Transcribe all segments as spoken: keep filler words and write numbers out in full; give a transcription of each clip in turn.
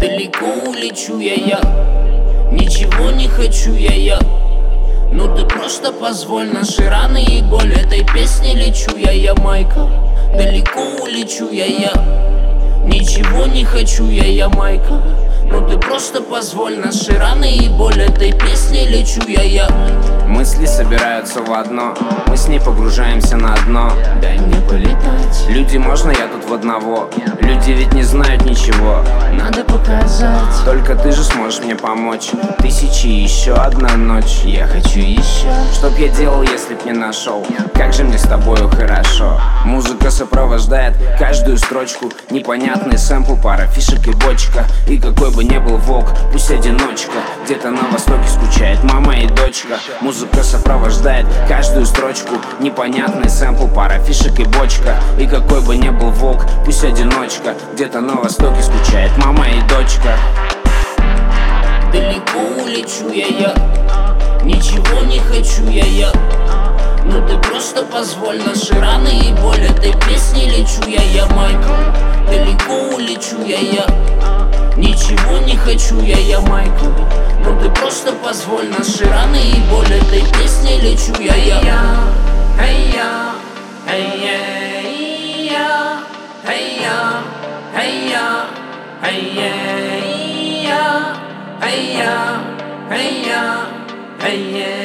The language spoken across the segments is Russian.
Далеко улечу я, я ничего не хочу я, я Ну ты просто позволь, наши раны и боль этой песни лечу я, я Майка. Далеко улечу я, я ничего не хочу я, я Майка. Ну ты просто позволь, наши раны и боль этой песни лечу я, я Мысли собираются в одно, мы с ней погружаемся на дно. Дай мне полетать. Люди, можно я тут в одного? Люди ведь не знают ничего. Надо показать. Только ты же сможешь мне помочь. Тысячи и еще одна ночь. Я хочу еще. Что б я делал, если б не нашел? Как же мне с тобою хорошо. Музыка сопровождает каждую строчку. Непонятный сэмпл, пара фишек и бочка. И какой бы ни был волк, пусть одиночка. Где-то на востоке скучает мама и дочка. Музыка сопровождает каждую строчку. Непонятный сэмпл, пара фишек и бочка. И какой бы ни был волк, пусть одиночка. Где-то на востоке скучает мама и дочка. Далеко улечу я, я ничего не хочу я, я Ну ты просто позволь, наши раны и боль этой песни лечу я, я Майка. Далеко улечу я, я ничего не хочу я, я Майка. Ну ты просто позволь, наши раны и боль этой песни лечу я, я Эй я, эй я, эй я, эй я, эй я, эй я, эй я, эй я, эй я, эй я,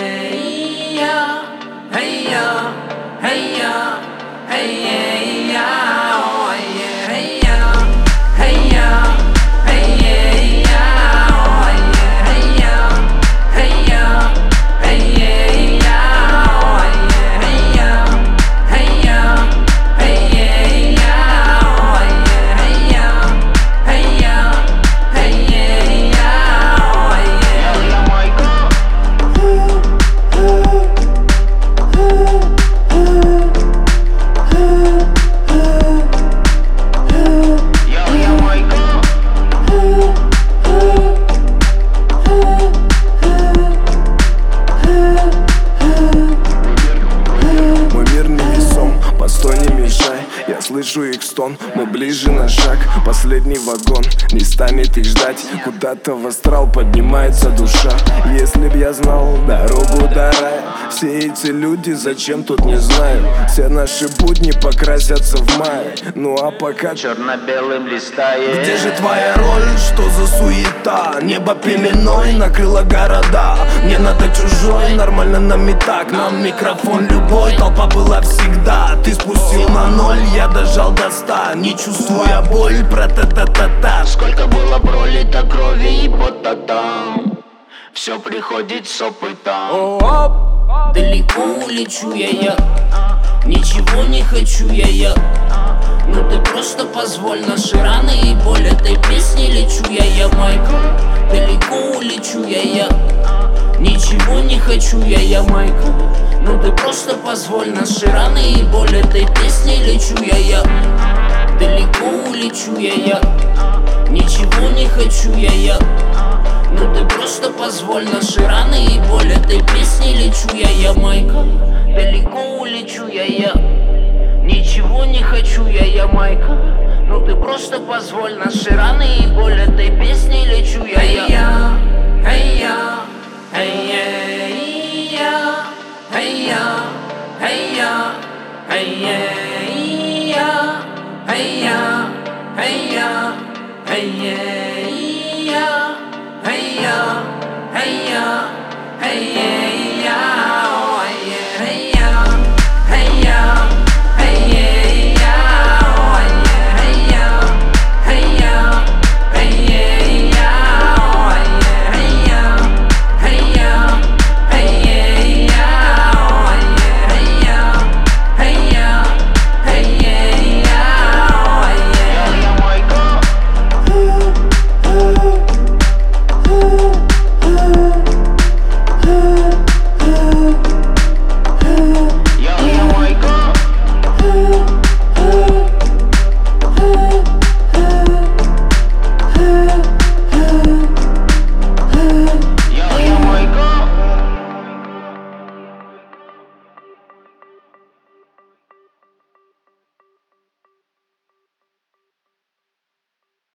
эй я, эй я, эй я. Слышу их стон, мы ближе на шаг. Последний вагон не станет их ждать. Куда-то в астрал поднимается душа. Если б я знал дорогу до рая, все эти люди зачем тут не знаю. Все наши будни покрасятся в мае. Ну а пока черно-белым листает. Где же твоя роль? Что за суета? Небо пеленой накрыло города. Мне надо чужой, нормально нам и так. Нам микрофон любой, толпа была всегда. Ты спустил на ноль, я дожал до ста, не чувствуя боль, про-та-та-та-та. Сколько было пролито крови и пота там. Все приходит с опытом. Далеко улечу я, я ничего не хочу я, я Ну ты просто позволь, наши раны и боль этой песни лечу я, я Майка. Далеко улечу я, я ничего не хочу я, я Майка. Ну ты просто позволь, наши раны и боль этой песни лечу я, я Далеко улечу я, я ничего не хочу я, я Ну ты просто позволь, наши раны и боль этой песни лечу я, я Майка. Далеко улечу я, я ничего не хочу я, я Майка. Ну ты просто позволь, наши раны и боль этой песни лечу я, я Эй я, эй я, эй я, эй я, эй я, эй я, эй я, эй я, эй я, эй я, эй я, эй я, эй я, эй я.